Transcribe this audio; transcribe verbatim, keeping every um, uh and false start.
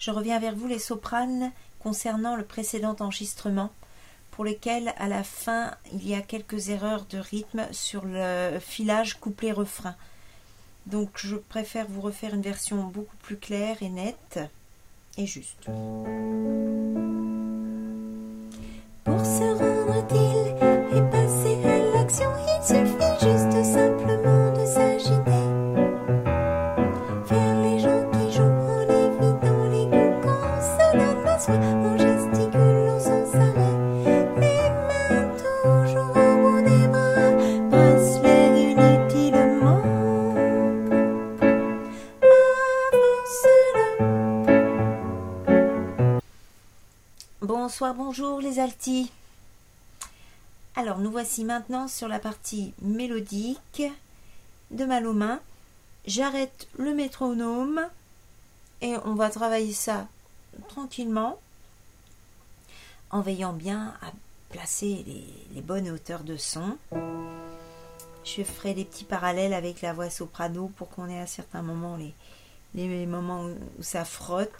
Je reviens vers vous les sopranes concernant le précédent enregistrement, pour lequel à la fin il y a quelques erreurs de rythme sur le filage couplet-refrain. Donc je préfère vous refaire une version beaucoup plus claire et nette et juste. Pour se rendre utile et passer à l'action, il suffit juste simplement de s'agiter. Faire les gens qui jouent en évitant les coups qu'on se donne la soie, en gesticulant sans arrêt. Les mains toujours au bout des bras, bracelet inutilement. Avance-le. Bonsoir, bonjour les altis. Alors nous voici maintenant sur la partie mélodique de Maloma. J'arrête le métronome et on va travailler ça tranquillement en veillant bien à placer les, les bonnes hauteurs de son. Je ferai des petits parallèles avec la voix soprano pour qu'on ait à certains moments les, les moments où ça frotte